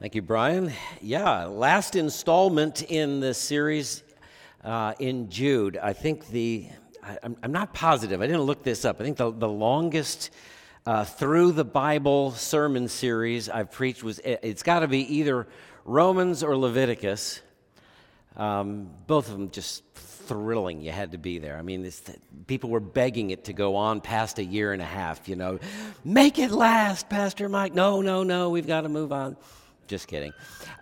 Thank you, Brian. Yeah, last installment in the series in Jude. I think I'm not positive. I didn't look this up. I think the longest through the Bible sermon series I've preached it's got to be either Romans or Leviticus. Both of them just thrilling. You had to be there. I mean, people were begging it to go on past a year and a half, Make it last, Pastor Mike. No, we've got to move on. Just kidding.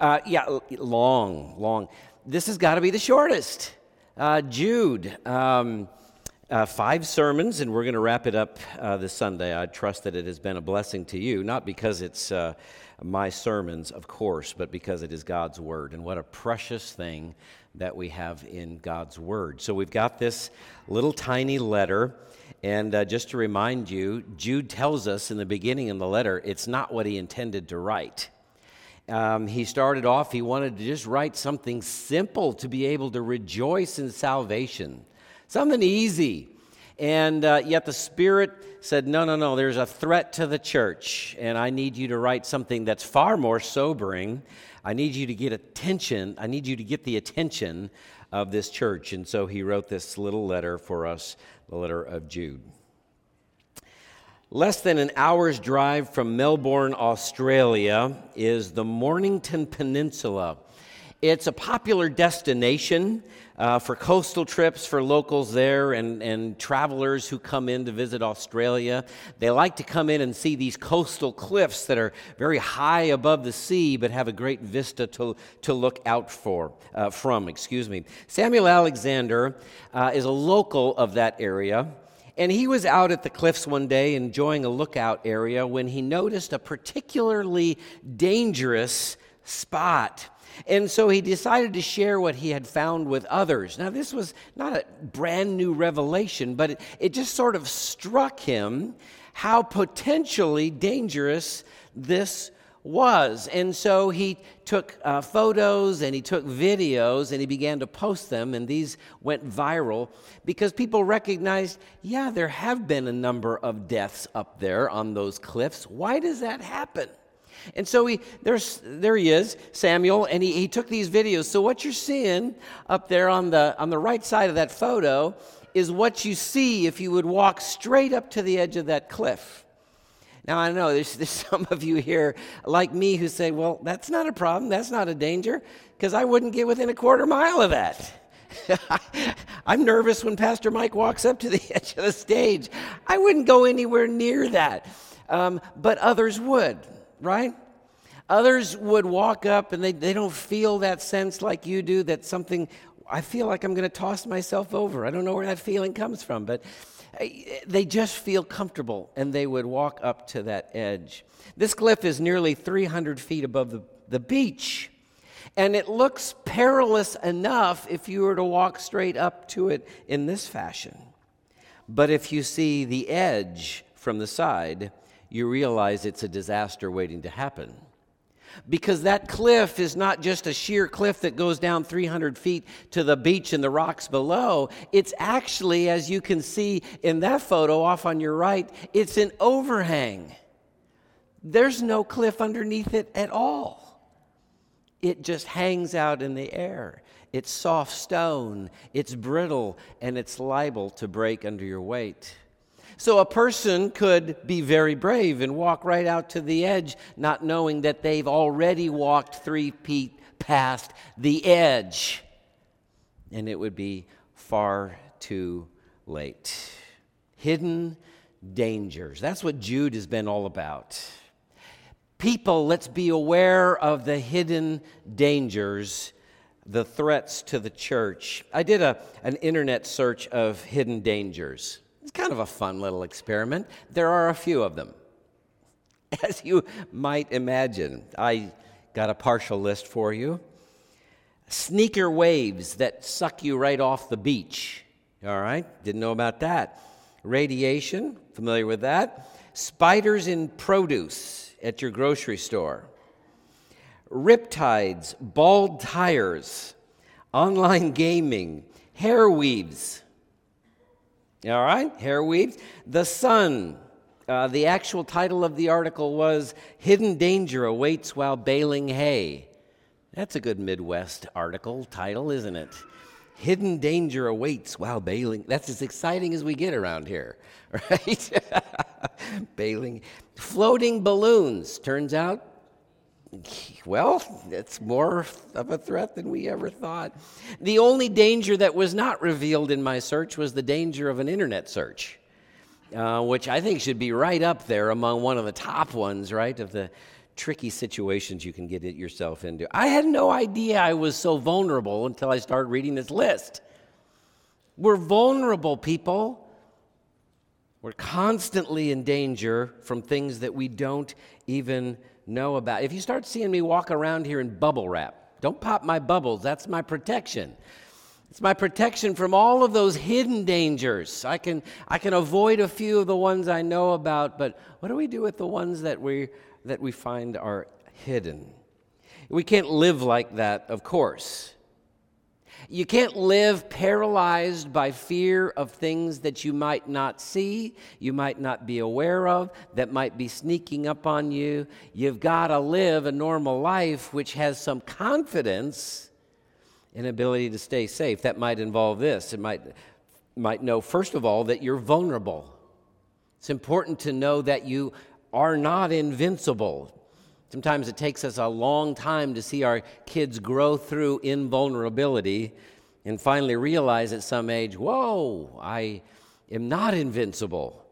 Long. This has got to be the shortest. Jude, 5 sermons, and we're going to wrap it up this Sunday. I trust that it has been a blessing to you, not because it's my sermons, of course, but because it is God's Word. And what a precious thing that we have in God's Word. So we've got this little tiny letter, and just to remind you, Jude tells us in the beginning of the letter, it's not what he intended to write. He started off, he wanted to just write something simple to be able to rejoice in salvation, something easy. And yet the Spirit said, no, there's a threat to the church, and I need you to write something that's far more sobering. I need you to get attention. I need you to get the attention of this church. And so he wrote this little letter for us, the letter of Jude. Less than an hour's drive from Melbourne, Australia, is the Mornington Peninsula. It's a popular destination for coastal trips for locals there and travelers who come in to visit Australia. They like to come in and see these coastal cliffs that are very high above the sea but have a great vista to look out from. Samuel Alexander is a local of that area. And he was out at the cliffs one day enjoying a lookout area when he noticed a particularly dangerous spot. And so he decided to share what he had found with others. Now, this was not a brand new revelation, but it just sort of struck him how potentially dangerous this was. And so he took photos and he took videos and he began to post them, and these went viral because people recognized, there have been a number of deaths up there on those cliffs. Why does that happen? And so there he is, Samuel, and he took these videos. So what you're seeing up there on the right side of that photo is what you see if you would walk straight up to the edge of that cliff. Now, I know there's some of you here like me who say, well, that's not a problem, that's not a danger, because I wouldn't get within a quarter mile of that. I'm nervous when Pastor Mike walks up to the edge of the stage. I wouldn't go anywhere near that, but others would, right? Others would walk up and they don't feel that sense like you do, that something, I feel like I'm going to toss myself over. I don't know where that feeling comes from, but they just feel comfortable, and they would walk up to that edge. This cliff is nearly 300 feet above the beach, and it looks perilous enough if you were to walk straight up to it in this fashion. But if you see the edge from the side, you realize it's a disaster waiting to happen. Because that cliff is not just a sheer cliff that goes down 300 feet to the beach and the rocks below. It's actually, as you can see in that photo off on your right, it's an overhang. There's no cliff underneath it at all. It just hangs out in the air. It's soft stone, it's brittle, and it's liable to break under your weight. So a person could be very brave and walk right out to the edge, not knowing that they've already walked 3 feet past the edge. And it would be far too late. Hidden dangers. That's what Jude has been all about. People, let's be aware of the hidden dangers, the threats to the church. I did an internet search of hidden dangers. It's kind of a fun little experiment. There are a few of them, as you might imagine. I got a partial list for you. Sneaker waves that suck you right off the beach. All right, didn't know about that. Radiation, familiar with that. Spiders in produce at your grocery store. Riptides, bald tires, online gaming, hair weaves. All right, hair weaves. The sun The actual title of the article was Hidden Danger Awaits While Baling Hay. That's a good Midwest article title, isn't it? Hidden danger awaits while baling. That's as exciting as we get around here, right? Baling. Floating balloons. Turns out, well, it's more of a threat than we ever thought. The only danger that was not revealed in my search was the danger of an internet search, which I think should be right up there among one of the top ones, right, of the tricky situations you can get yourself into. I had no idea I was so vulnerable until I started reading this list. We're vulnerable people. We're constantly in danger from things that we don't even know about. If you start seeing me walk around here in bubble wrap, don't pop my bubbles. That's my protection. It's my protection from all of those hidden dangers. I can avoid a few of the ones I know about, but what do we do with the ones that we find are hidden? We can't live like that, of course. You can't live paralyzed by fear of things that you might not see, you might not be aware of, that might be sneaking up on you. You've got to live a normal life which has some confidence and ability to stay safe. That might involve this. It might know, first of all, that you're vulnerable. It's important to know that you are not invincible. Sometimes it takes us a long time to see our kids grow through invulnerability and finally realize at some age, whoa, I am not invincible.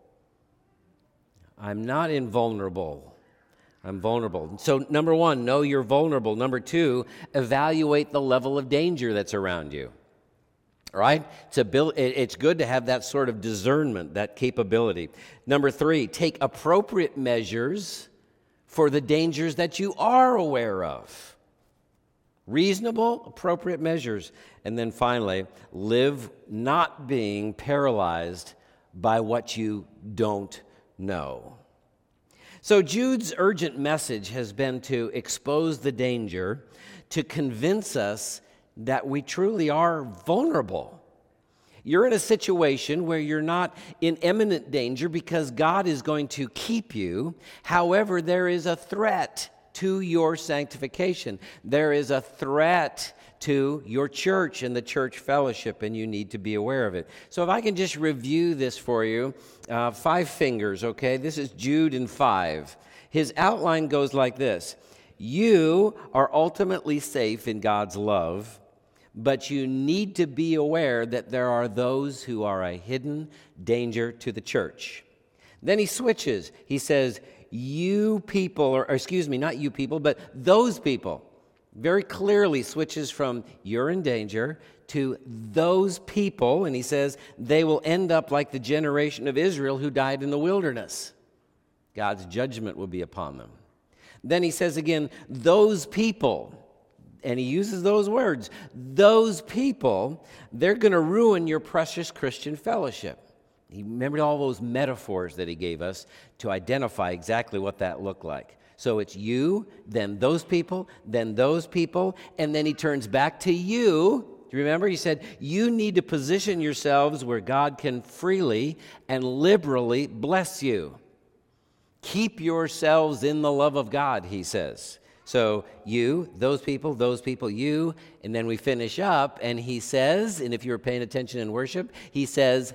I'm not invulnerable. I'm vulnerable. So number one, know you're vulnerable. Number two, evaluate the level of danger that's around you. All right? It's good to have that sort of discernment, that capability. Number three, take appropriate measures for the dangers that you are aware of. Reasonable, appropriate measures. And then finally, live not being paralyzed by what you don't know. So Jude's urgent message has been to expose the danger, to convince us that we truly are vulnerable. You're in a situation where you're not in imminent danger because God is going to keep you. However, there is a threat to your sanctification. There is a threat to your church and the church fellowship, and you need to be aware of it. So if I can just review this for you, 5 fingers, okay? This is Jude in 5. His outline goes like this. You are ultimately safe in God's love, but you need to be aware that there are those who are a hidden danger to the church. Then he switches. He says, you people, or excuse me, not you people, but those people. Very clearly switches from you're in danger to those people, and he says they will end up like the generation of Israel who died in the wilderness. God's judgment will be upon them. Then he says again, those people, and he uses those words, those people, they're going to ruin your precious Christian fellowship. He remembered all those metaphors that he gave us to identify exactly what that looked like. So it's you, then those people, and then he turns back to you. Do you remember? He said, you need to position yourselves where God can freely and liberally bless you. Keep yourselves in the love of God, he says. So you, those people, you, and then we finish up, and he says, and if you were paying attention in worship, he says,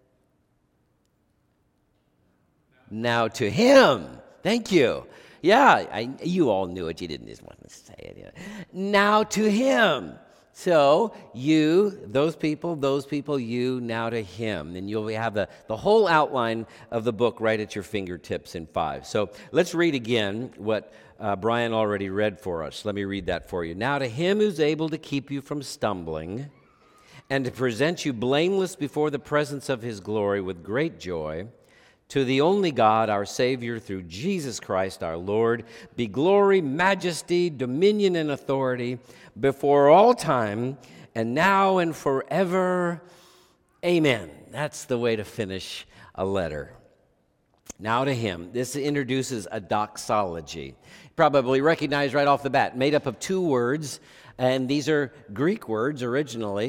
now to him. Thank you. Yeah, you all knew it. You didn't just want to say it. Yeah. Now to him. So you, those people, you, now to him. And you'll have the whole outline of the book right at your fingertips in 5. So let's read again what Brian already read for us. Let me read that for you. Now to him who's able to keep you from stumbling and to present you blameless before the presence of his glory with great joy, to the only God, our Savior, through Jesus Christ our Lord, be glory, majesty, dominion, and authority before all time, and now and forever. Amen. That's the way to finish a letter. Now to him. This introduces a doxology. Probably recognize right off the bat, made up of 2 words, and these are Greek words originally.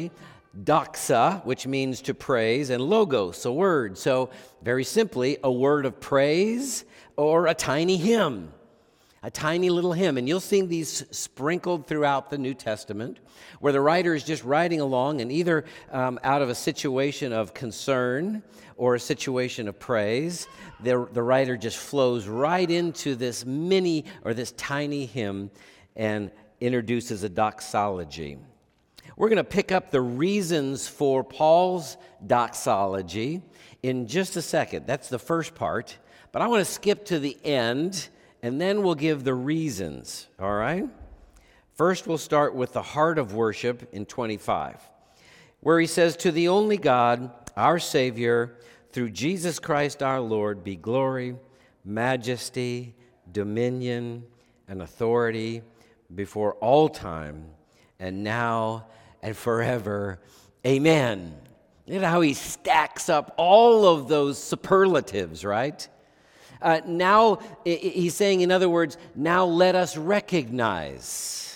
doxa, which means to praise, and logos, a word. So very simply, a word of praise or a tiny hymn. A tiny little hymn. And you'll see these sprinkled throughout the New Testament, where the writer is just writing along, and either out of a situation of concern or a situation of praise, the writer just flows right into this mini or this tiny hymn and introduces a doxology. We're going to pick up the reasons for Paul's doxology in just a second. That's the first part. But I want to skip to the end, and then we'll give the reasons, all right? First, we'll start with the heart of worship in 25, where he says, "To the only God, our Savior, through Jesus Christ our Lord, be glory, majesty, dominion, and authority before all time, and now and forever. Amen." You know how he stacks up all of those superlatives, right? Now, he's saying, in other words, now let us recognize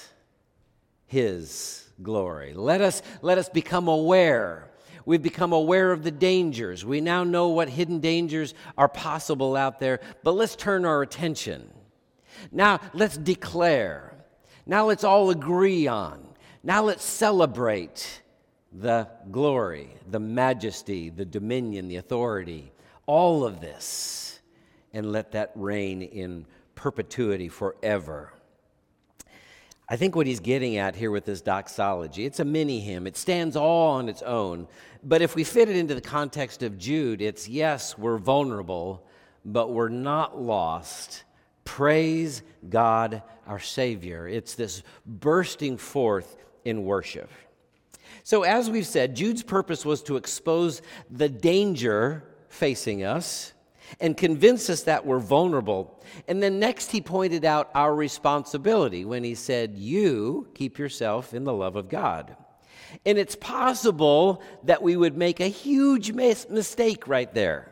his glory. Let us become aware. We've become aware of the dangers. We now know what hidden dangers are possible out there, but let's turn our attention. Now, let's declare. Now, let's all agree on. Now, let's celebrate the glory, the majesty, the dominion, the authority, all of this. And let that reign in perpetuity forever. I think what he's getting at here with this doxology, it's a mini hymn. It stands all on its own. But if we fit it into the context of Jude, it's yes, we're vulnerable, but we're not lost. Praise God, our Savior. It's this bursting forth in worship. So as we've said, Jude's purpose was to expose the danger facing us and convince us that we're vulnerable. And then next he pointed out our responsibility when he said, you keep yourself in the love of God. And it's possible that we would make a huge mistake right there.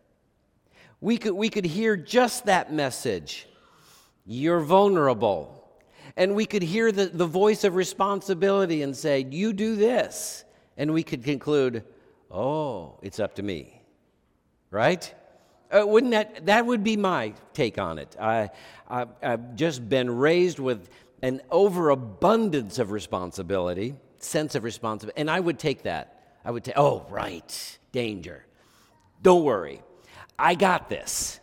We could hear just that message. You're vulnerable. And we could hear the voice of responsibility and say, you do this. And we could conclude, oh, it's up to me. Right? Wouldn't that would be my take on it. I've just been raised with an overabundance of responsibility, sense of responsibility, and I would take that. I would take, oh, right, danger. Don't worry. I got this.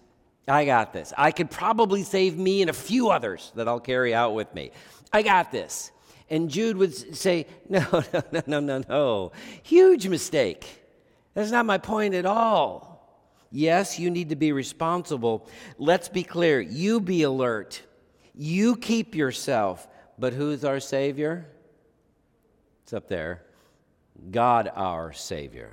I could probably save me and a few others that I'll carry out with me. I got this. And Jude would say, no. Huge mistake. That's not my point at all. Yes, you need to be responsible. Let's be clear. You be alert. You keep yourself. But who's our Savior? It's up there. God our Savior.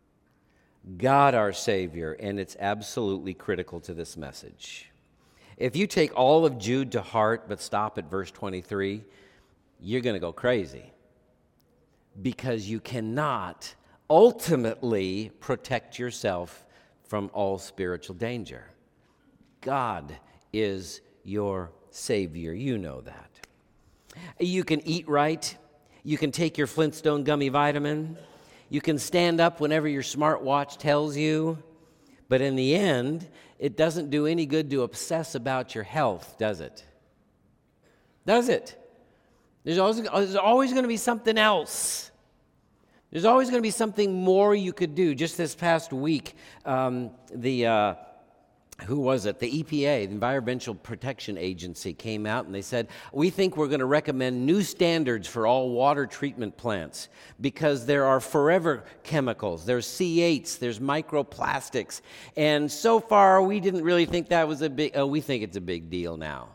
God our Savior. And it's absolutely critical to this message. If you take all of Jude to heart but stop at verse 23, you're going to go crazy. Because you cannot ultimately protect yourself from all spiritual danger. God is your Savior. You know that. You can eat right. You can take your Flintstone gummy vitamin. You can stand up whenever your smartwatch tells you. But in the end, it doesn't do any good to obsess about your health, does it? Does it? There's always going to be something else. There's always going to be something more you could do. Just this past week, the EPA, the Environmental Protection Agency, came out and they said, we think we're going to recommend new standards for all water treatment plants because there are forever chemicals. There's C8s, there's microplastics. And so far, we didn't really think that was we think it's a big deal now.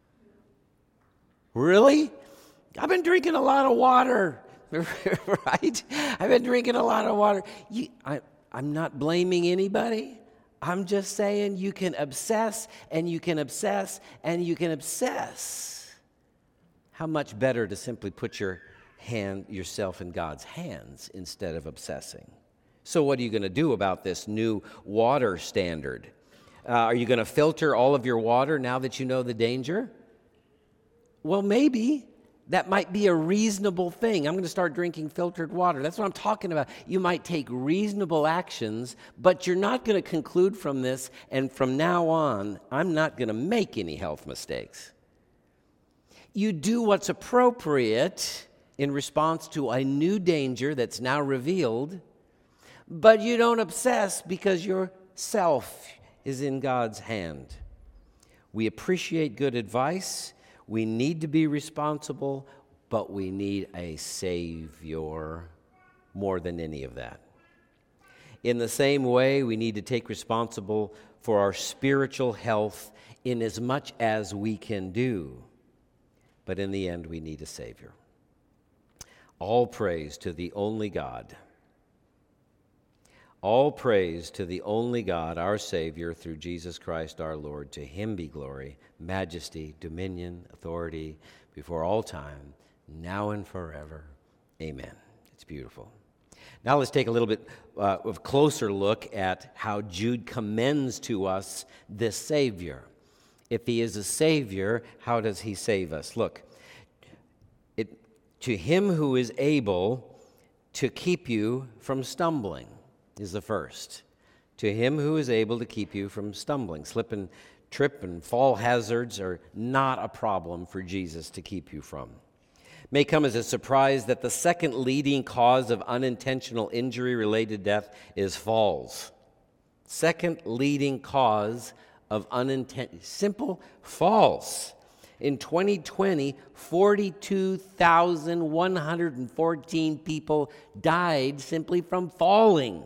Really? I've been drinking a lot of water. Right? I've been drinking a lot of water. I'm not blaming anybody. I'm just saying you can obsess, and you can obsess, and you can obsess. How much better to simply put yourself in God's hands instead of obsessing. So what are you going to do about this new water standard? Are you going to filter all of your water now that you know the danger? Well, maybe. That might be a reasonable thing. I'm going to start drinking filtered water. That's what I'm talking about. You might take reasonable actions, but you're not going to conclude from this, and from now on, I'm not going to make any health mistakes. You do what's appropriate in response to a new danger that's now revealed, but you don't obsess because your self is in God's hand. We appreciate good advice. We need to be responsible, but we need a Savior more than any of that. In the same way, we need to take responsible for our spiritual health in as much as we can do. But in the end, we need a Savior. All praise to the only God. All praise to the only God, our Savior, through Jesus Christ our Lord. To him be glory, majesty, dominion, authority, before all time, now and forever. Amen. It's beautiful. Now let's take a little bit of a closer look at how Jude commends to us this Savior. If he is a Savior, how does he save us? Look, to him who is able to keep you from stumbling is the first. To him who is able to keep you from stumbling. Slip and trip and fall hazards are not a problem for Jesus to keep you from. It may come as a surprise that the second leading cause of unintentional injury-related death is falls. Second leading cause of simple falls. In 2020, 42,114 people died simply from falling.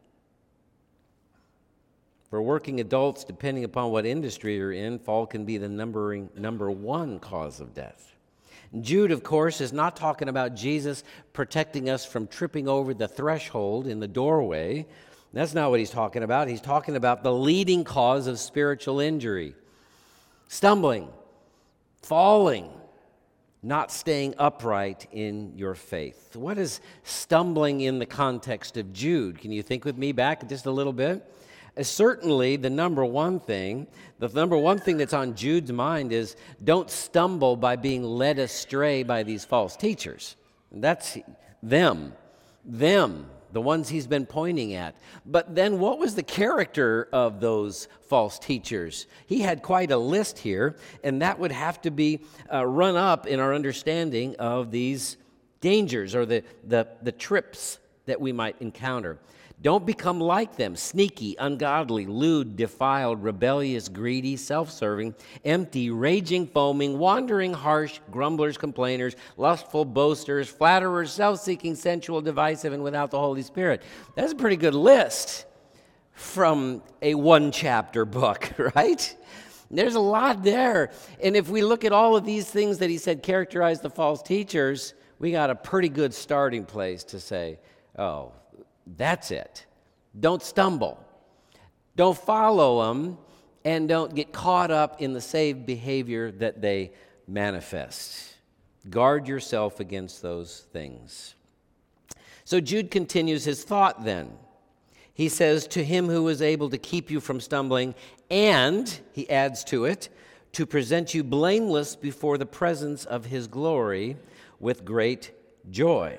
For working adults, depending upon what industry you're in, fall can be the number one cause of death. Jude, of course, is not talking about Jesus protecting us from tripping over the threshold in the doorway. That's not what he's talking about. He's talking about the leading cause of spiritual injury. Stumbling, falling, not staying upright in your faith. What is stumbling in the context of Jude? Can you think with me back just a little bit? Certainly, the number one thing that's on Jude's mind is don't stumble by being led astray by these false teachers. That's them, the ones he's been pointing at. But then what was the character of those false teachers? He had quite a list here, and that would have to be run up in our understanding of these dangers or the trips that we might encounter. Don't become like them, sneaky, ungodly, lewd, defiled, rebellious, greedy, self-serving, empty, raging, foaming, wandering, harsh, grumblers, complainers, lustful, boasters, flatterers, self-seeking, sensual, divisive, and without the Holy Spirit. That's a pretty good list from a one-chapter book, right? There's a lot there. And if we look at all of these things that he said characterize the false teachers, we got a pretty good starting place to say, oh, that's it. Don't stumble. Don't follow them, and don't get caught up in the saved behavior that they manifest. Guard yourself against those things. So Jude continues his thought then. He says, to him who is able to keep you from stumbling, and, he adds to it, to present you blameless before the presence of his glory with great joy.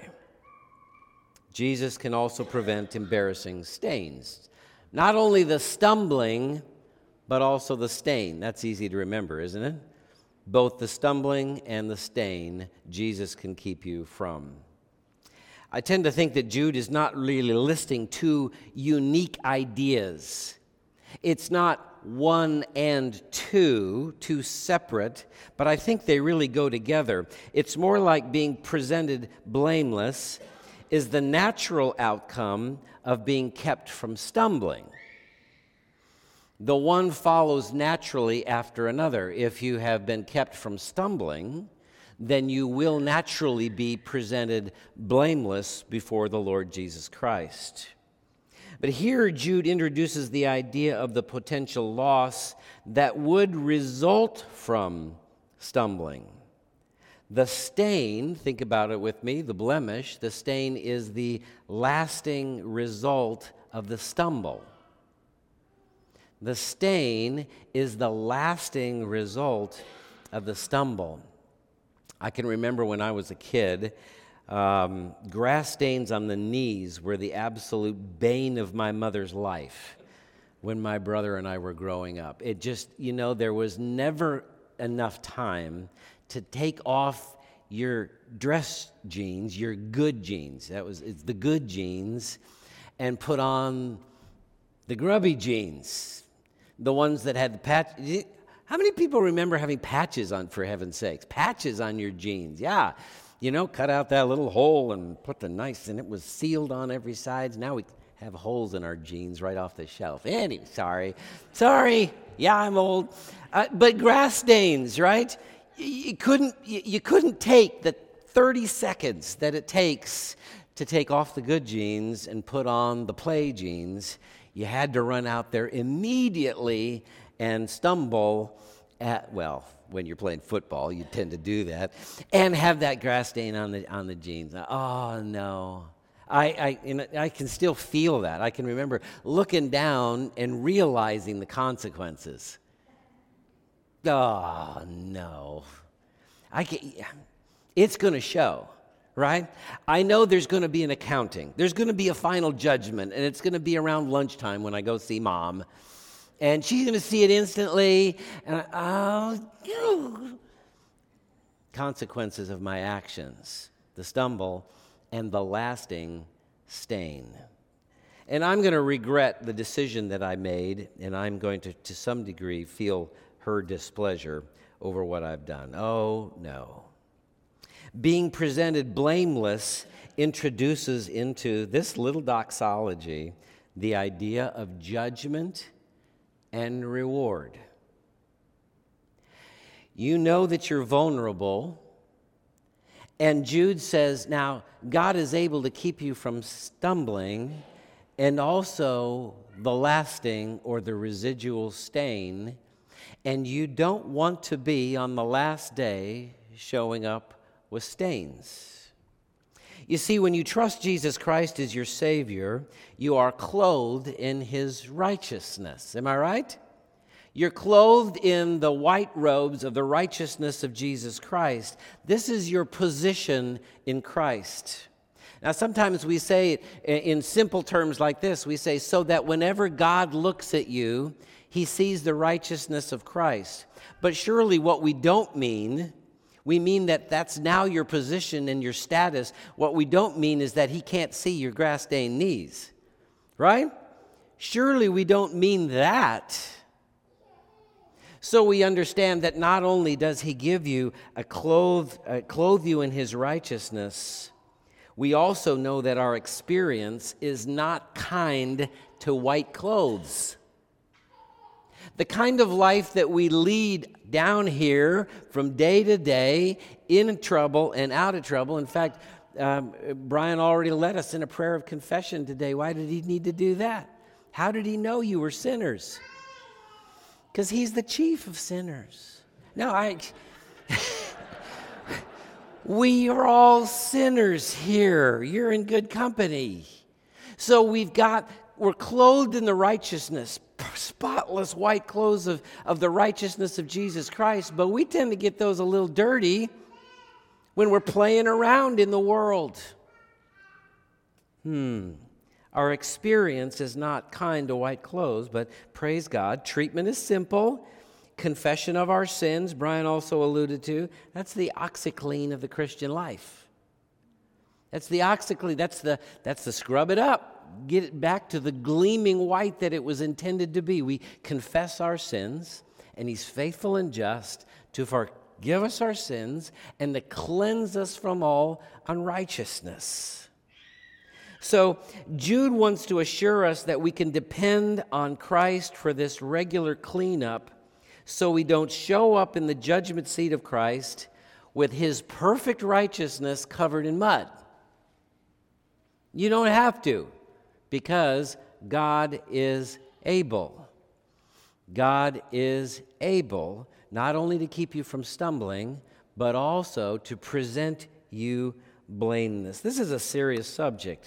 Jesus can also prevent embarrassing stains. Not only the stumbling, but also the stain. That's easy to remember, isn't it? Both the stumbling and the stain, Jesus can keep you from. I tend to think that Jude is not really listing two unique ideas. It's not one and two separate, but I think they really go together. It's more like being presented blameless is the natural outcome of being kept from stumbling. The one follows naturally after another. If you have been kept from stumbling, then you will naturally be presented blameless before the Lord Jesus Christ. But here Jude introduces the idea of the potential loss that would result from stumbling. The stain, think about it with me, the blemish, the stain is the lasting result of the stumble. The stain is the lasting result of the stumble. I can remember when I was a kid, grass stains on the knees were the absolute bane of my mother's life when my brother and I were growing up. It just, there was never enough time to take off your dress jeans, your good jeans. It's the good jeans, and put on the grubby jeans, the ones that had the patch. How many people remember having patches on, for heaven's sakes? Patches on your jeans, yeah. Cut out that little hole and put the nice, and it was sealed on every side. Now we have holes in our jeans right off the shelf. Anyway, sorry. Yeah, I'm old. But grass stains, right? You couldn't take the 30 seconds that it takes to take off the good jeans and put on the play jeans. You had to run out there immediately and stumble when you're playing football, you tend to do that, and have that grass stain on the jeans. Oh no. I can still feel that. I can remember looking down and realizing the consequences. Oh, no. It's going to show, right? I know there's going to be an accounting. There's going to be a final judgment, and it's going to be around lunchtime when I go see Mom. And she's going to see it instantly, and consequences of my actions, the stumble, and the lasting stain. And I'm going to regret the decision that I made, and I'm going to some degree, feel her displeasure over what I've done. Oh, no. Being presented blameless introduces into this little doxology the idea of judgment and reward. You know that you're vulnerable. And Jude says, now, God is able to keep you from stumbling and also the lasting or the residual stain. And you don't want to be on the last day showing up with stains. You see, when you trust Jesus Christ as your Savior, you are clothed in His righteousness. Am I right? You're clothed in the white robes of the righteousness of Jesus Christ. This is your position in Christ. Now, sometimes we say in simple terms like this, we say, so that whenever God looks at you, He sees the righteousness of Christ. But surely what we don't mean, we mean that that's now your position and your status. What we don't mean is that He can't see your grass-stained knees, right? Surely we don't mean that. So we understand that not only does He give you clothe you in His righteousness, we also know that our experience is not kind to white clothes. The kind of life that we lead down here from day to day, in trouble and out of trouble. In fact, Brian already led us in a prayer of confession today. Why did he need to do that? How did he know you were sinners? Because He's the chief of sinners. No, we are all sinners here. You're in good company. So we're clothed in the righteousness, spotless white clothes of the righteousness of Jesus Christ, but we tend to get those a little dirty when we're playing around in the world. Our experience is not kind to white clothes, but praise God, treatment is simple. Confession of our sins, Brian also alluded to, that's the OxyClean of the Christian life. That's the OxyClean, that's the scrub it up, get it back to the gleaming white that it was intended to be. We confess our sins, and He's faithful and just to forgive us our sins and to cleanse us from all unrighteousness. So Jude wants to assure us that we can depend on Christ for this regular cleanup so we don't show up in the judgment seat of Christ with His perfect righteousness covered in mud. You don't have to, because God is able. God is able not only to keep you from stumbling, but also to present you blameless. This is a serious subject.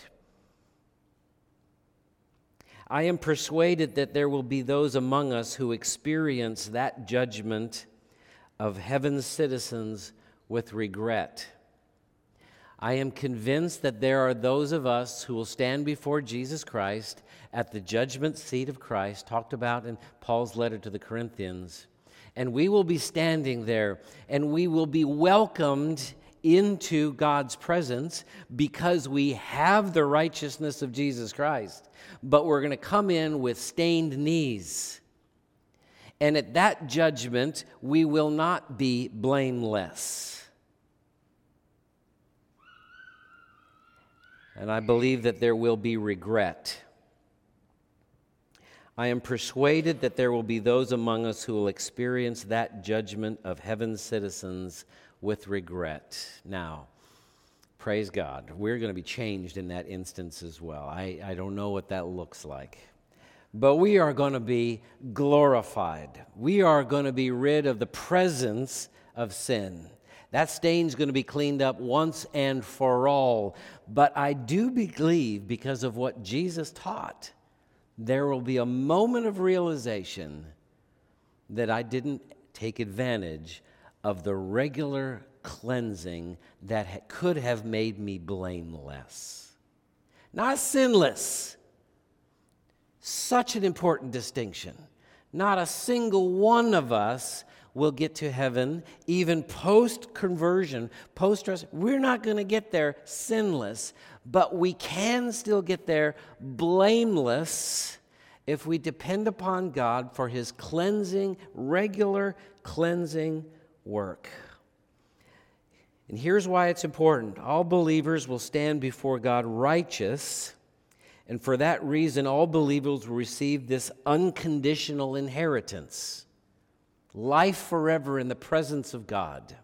I am persuaded that there will be those among us who experience that judgment of heaven's citizens with regret. I am convinced that there are those of us who will stand before Jesus Christ at the judgment seat of Christ, talked about in Paul's letter to the Corinthians, and we will be standing there, and we will be welcomed into God's presence because we have the righteousness of Jesus Christ, but we're going to come in with stained knees. And at that judgment, we will not be blameless. And I believe that there will be regret. I am persuaded that there will be those among us who will experience that judgment of heaven's citizens with regret. Now, praise God, we're going to be changed in that instance as well. I don't know what that looks like. But we are going to be glorified. We are going to be rid of the presence of sin. That stain's going to be cleaned up once and for all. But I do believe, because of what Jesus taught, there will be a moment of realization that I didn't take advantage of the regular cleansing that could have made me blameless. Not sinless. Such an important distinction. Not a single one of us will get to heaven, even post-conversion, post-trust. We're not going to get there sinless, but we can still get there blameless if we depend upon God for His cleansing, regular cleansing work. And here's why it's important. All believers will stand before God righteous, and for that reason, all believers will receive this unconditional inheritance. Life forever in the presence of God.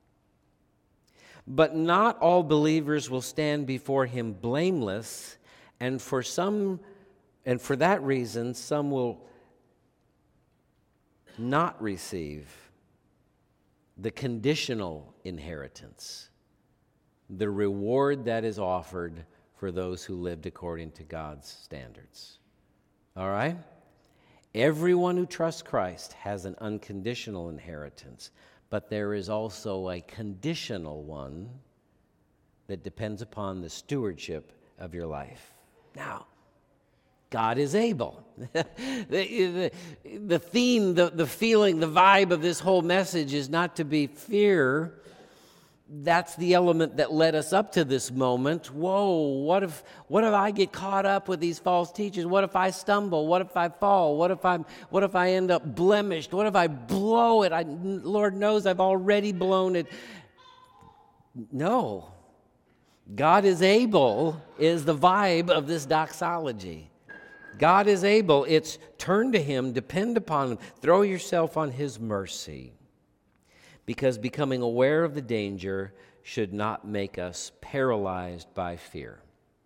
But not all believers will stand before Him blameless, and for that reason, some will not receive the conditional inheritance, the reward that is offered for those who lived according to God's standards. All right? Everyone who trusts Christ has an unconditional inheritance, but there is also a conditional one that depends upon the stewardship of your life. Now, God is able. The theme, the feeling, the vibe of this whole message is not to be fear. That's the element that led us up to this moment. Whoa, what if I get caught up with these false teachers? What if I stumble? What if I fall? What if I end up blemished? What if I blow it? Lord knows I've already blown it. No. God is able is the vibe of this doxology. God is able. It's turn to Him, depend upon Him, throw yourself on His mercy. Because becoming aware of the danger should not make us paralyzed by fear.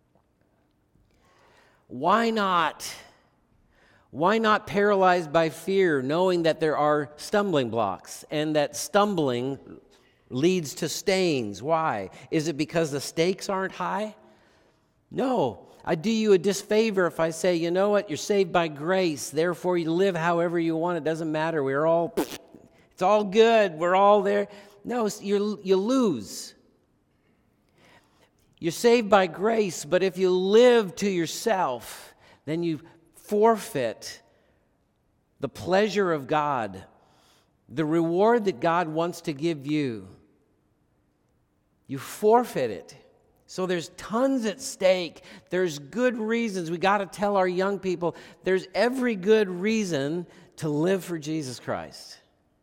Why not? Why not paralyzed by fear, knowing that there are stumbling blocks and that stumbling leads to stains? Why? Is it because the stakes aren't high? No. I do you a disfavor if I say, you know what, you're saved by grace, therefore you live however you want. It doesn't matter. It's all good. We're all there. No, you lose. You're saved by grace, but if you live to yourself, then you forfeit the pleasure of God, the reward that God wants to give you. You forfeit it. So there's tons at stake. There's good reasons. We got to tell our young people there's every good reason to live for Jesus Christ.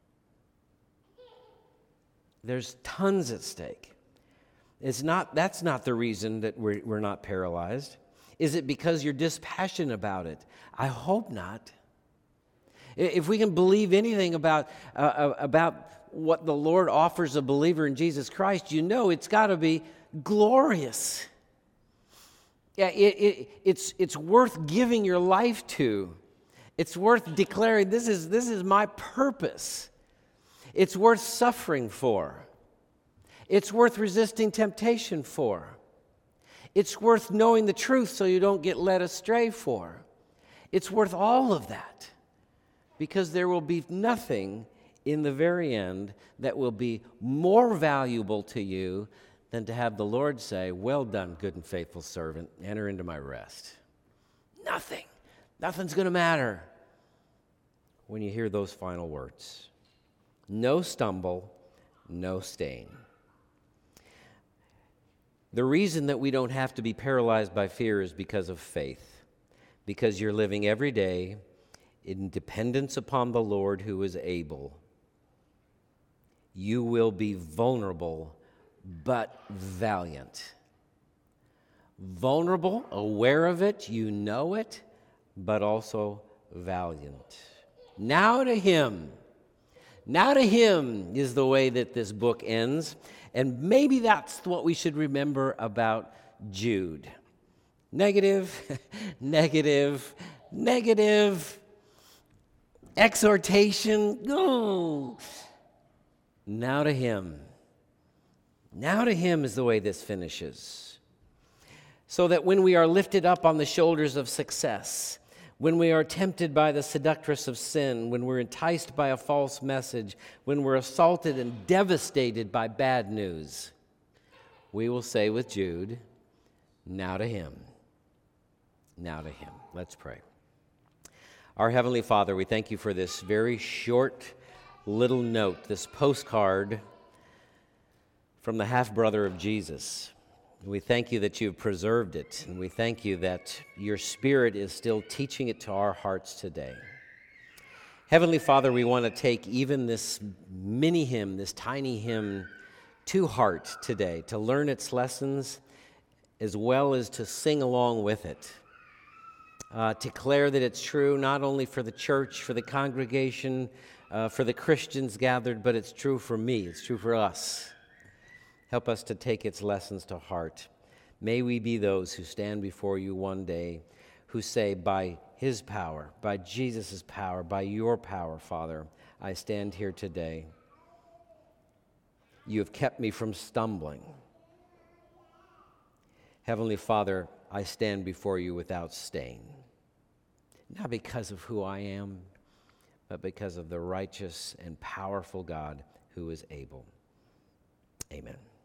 There's tons at stake. That's not the reason that we're not paralyzed. Is it because you're dispassionate about it? I hope not. If we can believe anything about what the Lord offers a believer in Jesus Christ, you know it's got to be glorious. Yeah, it's worth giving your life to. It's worth declaring this is my purpose. It's worth suffering for. It's worth resisting temptation for. It's worth knowing the truth so you don't get led astray for. It's worth all of that because there will be nothing in the very end that will be more valuable to you than to have the Lord say, "Well done, good and faithful servant. Enter into my rest." Nothing's going to matter when you hear those final words. No stumble, no stain. The reason that we don't have to be paralyzed by fear is because of faith, because you're living every day in dependence upon the Lord who is able. You will be vulnerable, but valiant. Vulnerable, aware of it, you know it, but also valiant. Now to Him is the way that this book ends, and maybe that's what we should remember about Jude. Negative, negative, negative, exhortation, go. Now to Him. Now to Him is the way this finishes. So that when we are lifted up on the shoulders of success, when we are tempted by the seductress of sin, when we're enticed by a false message, when we're assaulted and devastated by bad news, we will say with Jude, now to Him. Now to Him. Let's pray. Our Heavenly Father, we thank You for this very short little note, this postcard from the half-brother of Jesus. We thank You that You've preserved it, and we thank You that Your Spirit is still teaching it to our hearts today. Heavenly Father, we want to take even this mini hymn, this tiny hymn, to heart today, to learn its lessons as well as to sing along with it. Declare that it's true not only for the church, for the congregation, for the Christians gathered, but it's true for me, it's true for us. Help us to take its lessons to heart. May we be those who stand before You one day, who say, by His power, by Jesus' power, by Your power, Father, I stand here today. You have kept me from stumbling. Heavenly Father, I stand before You without stain, not because of who I am, but because of the righteous and powerful God who is able. Amen.